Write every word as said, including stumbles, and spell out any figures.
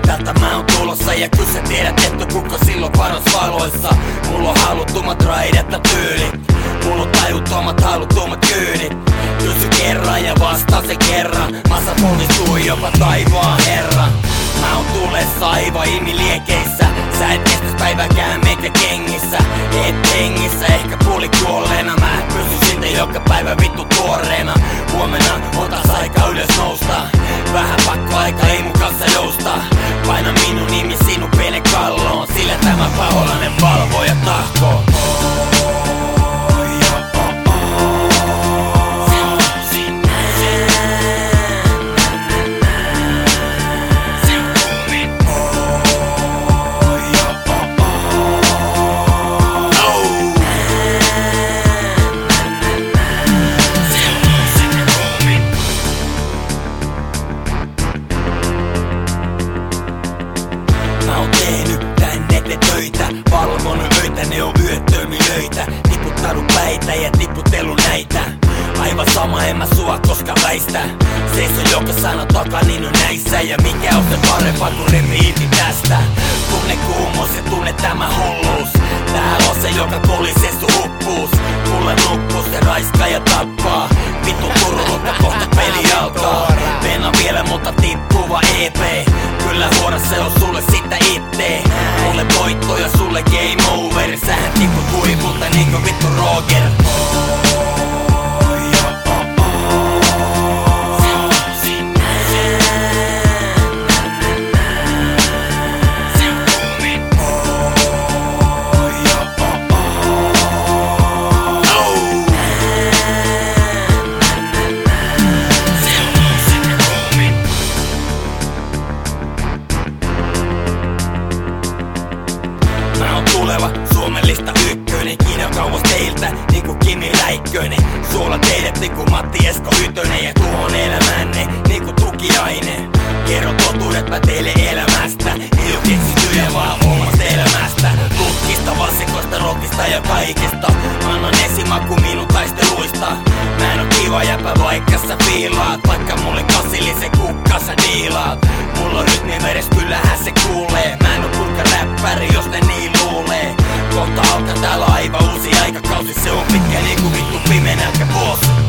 Tältä mä oon tulossa ja kyllä sä tiedät, että kuka silloin paras valoissa. Mulla on haluttomat raidet ja tyylit, mulla on tajuttomat haluttomat kyydit. Kysy kerran ja vastaa se kerran, massa ponnistuu jopa taivaan herra. Mä oon tulessa aivan ilmiliekeissä, sä et kestäs päiväkään meikä kengissä. Et hengissä, ehkä puoli kuolleena, mä pysyn siltä joka päivä vittu tuoreena. Huomenna otas aika ylös nousta, vähän pakko aika ei mun kanssa jousta. Paina minun nimi sinun pienen kalloon, sillä tämä paholainen valvoja tahkoo. Mä oon tehnyt tän eteen töitä, valvonut öitä, ne on yöttömilöitä. Tiputtanut päitä ja tiputellut näitä. Aivan sama en mä sua koska väistä. Seiso joka sana takaa niin on näissä. Ja mikä on se parempaa kun remi irti tästä. Tunne kuumos ja tunne tämä hulluus. Tää on se joka kolisee sun uppuus. Mulle nuppuu se raiskaa ja tappaa. Vittu turulutta kohta peli alkaa. Venä vielä mutta tippuva E P. Kyllä huora se on sulle sitä itte. Mulle voitto ja sulle game over. Sähän tipput huipulta niinku vittu Roger. Mä oon tuleva Suomellista ykkönen, kiinni on kauas teiltä niinku Kimi Räikkönen. Suola teidät niinku Matti Esko Ytönen ja tuohon elämänne niinku tukiainen. Kerron totuudet mä teille elämästä, ei oo keksityjä vaan omasta elämästä. Tutkista, vasikoista, rokista ja kaikesta. Annan esimaku minun taisteluista. Mä en oo kiva jäpä vaikka sä fiilaat, vaikka mulle kasillisen kukka sä diilaat. Mulla on rytmi veres, kyllähän se kuulee. Mä en oo purkka räppäri, jos ne niin luulee. Kohta alkaa täällä aivan uusi aikakausi, se on pitkä niinku vittu pimeä nälkä boss.